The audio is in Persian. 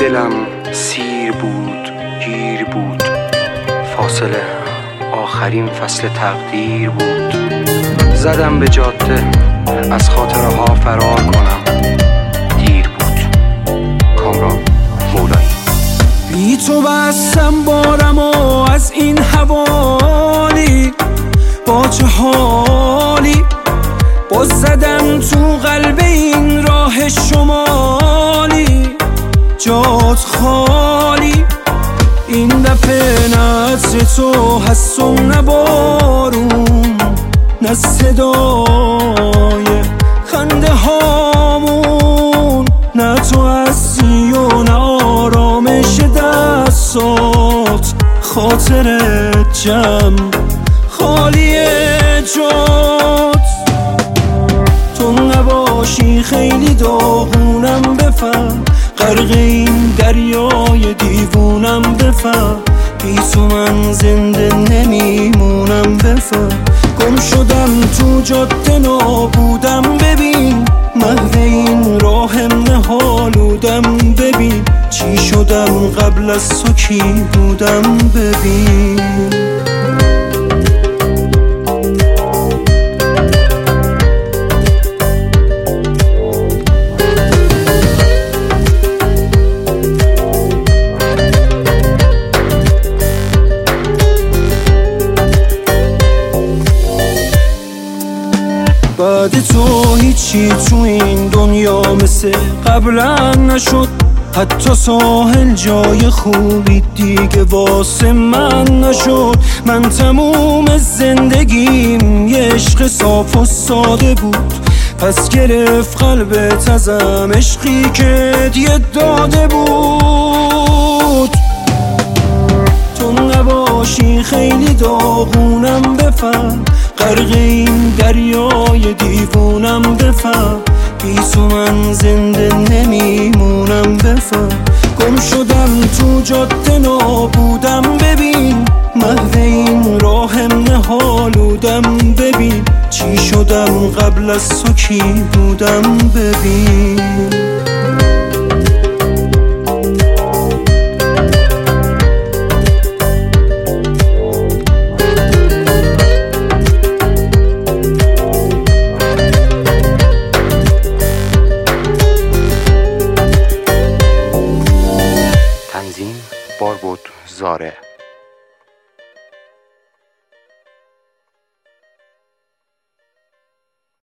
دلم سیر بود گیر بود، فاصله آخرین فصل تقدیر بود. زدم به جاده از خاطره ها فرار کنم، دیر بود. کامران مولایی. بی تو بستم بارم و از این حوالی، با چه حالی باز زدم تو قلب این راه شمالی. جات خالی این دفعه نه عطر تو هست و نه بارون، نه صدای خنده هامون، نه تو هستی و نه آرامش دستات. خاطرت جمع خالی جات، تو نباشی خیلی داغونم بفهم، غرق این دریای دیوونم بفهم. بی تو من زنده نمیمونم بفهم. گم شدم تو جاده نابودم ببین، محو این راهم نهالودم ببین. چی شدم قبل از تو کی بودم ببین. بعد تو هیچی تو این دنیا مثل قبلا نشد، حتی ساحل جای خوبی دیگه واسه من نشد. من تموم زندگیم یه عشق صاف و ساده بود، پس گرفت قلبت ازم عشقی که دیگه داده بود. تو نباشی خیلی داغونم بفهم، غرق این دریای دیوونم بفهم. بی تو من زنده نمیمونم بفهم. گم شدم تو جاده نابودم ببین، محو این راهم نهالودم ببین. چی شدم قبل از تو کی بودم ببین. تنظیم باربود زاره.